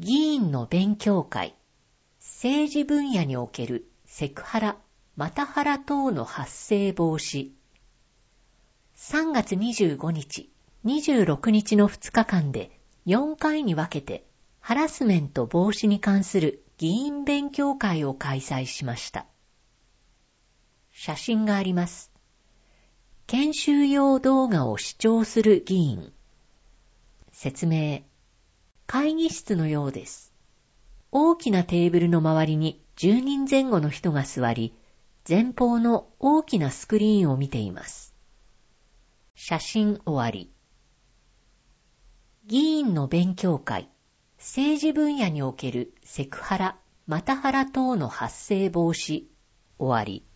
議員の勉強会、政治分野におけるセクハラ、マタハラ等の発生防止。3月25日、26日の2日間で4回に分けてハラスメント防止に関する議員勉強会を開催しました。写真があります。研修用動画を視聴する議員。説明。会議室のようです。大きなテーブルの周りに10人前後の人が座り、前方の大きなスクリーンを見ています。写真終わり。議員の勉強会、政治分野におけるセクハラ、マタハラ等の発生防止終わり。